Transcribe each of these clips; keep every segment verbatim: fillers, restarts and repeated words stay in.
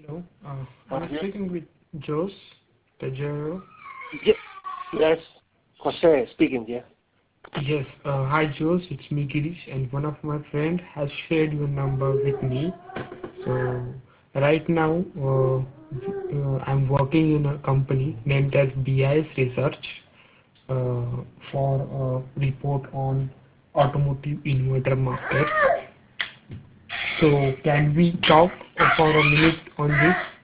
Hello, uh, I'm Uh, yes, speaking with Jose Tejero. ye- yes, Jose speaking. Yeah. Yes, uh, hi Jose, it's me Girish, and one of my friend has shared your number with me. So right now, uh, uh, I'm working in a company named as B I S Research uh, for a report on automotive inverter market. So can we talk for a minute on this?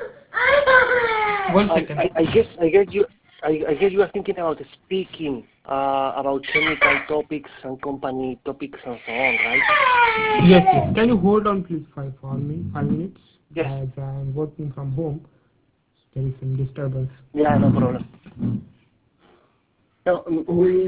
One I, second. I, I guess I guess you I, I guess you are thinking about speaking uh, about technical topics and company topics and so on, right? Yes, yes. Can you hold on please five for me, five minutes? Yes. As I'm working from home, there is some disturbance. Yeah, no problem. No, mm,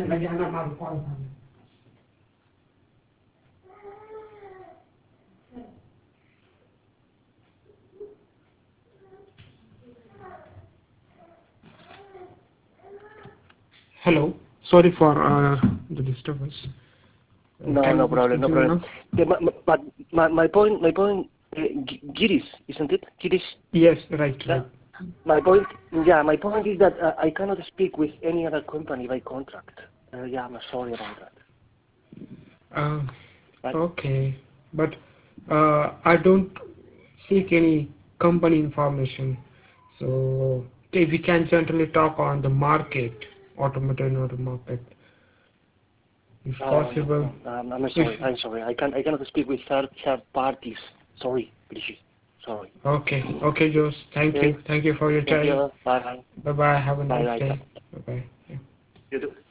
Hello. Sorry for uh, the disturbance. Uh, no, can we no please problem, no continue problem. now? The, my, my- but my, my point, my point, uh, Gi- Giris, isn't it? Giris. Yes, right, Yeah. right. My point, yeah, my point is that uh, I cannot speak with any other company by contract. Uh, yeah, I'm sorry about that. Uh, Right? okay, but uh, I don't seek any company information. So okay, we can generally talk on the market, automotive or market, if Oh, no, possible. no, um, I'm sorry. If I'm sorry. I can I cannot speak with third third parties. Sorry, Brigitte. Sorry. okay, okay, Josh. Thank you, Okay. thank you for your Thank time. you. Bye bye. Bye bye. Have a Bye nice bye. day. Bye bye. Yeah. You too.